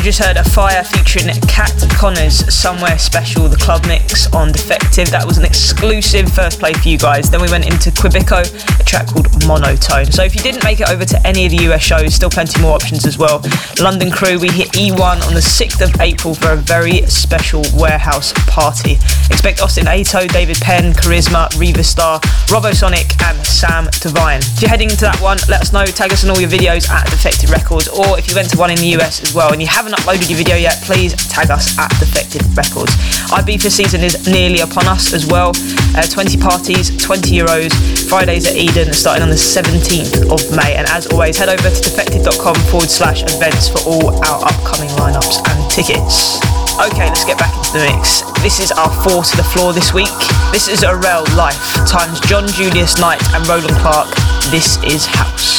just heard a fire featuring Kat Connors, Somewhere Special, the club mix on Defected. That was an exclusive first play for you guys. Then we went into Quebico, a track called Monotone. So if you didn't make it over to any of the US shows, still plenty more options as well. London Crew, we hit E1 on the 6th of April for a very special warehouse party. Expect Austin Ato, David Penn, Charisma, Reva Star, Robosonic and Sam Divine. If you're heading to that one, let us know, tag us on all your videos at Defected Records, or if you went to one in the US as well and you haven't uploaded your video yet, please tag us at Defected Records. Ibiza season is nearly upon us as well. 20 parties, 20 euros, Fridays at Eden starting on the 17th of May. And as always, head over to defected.com/events for all our upcoming lineups and tickets. Okay, let's get back into the mix. This is our 4 to the floor this week. This is Arel Life times John Julius Knight and Roland Clark. This is House.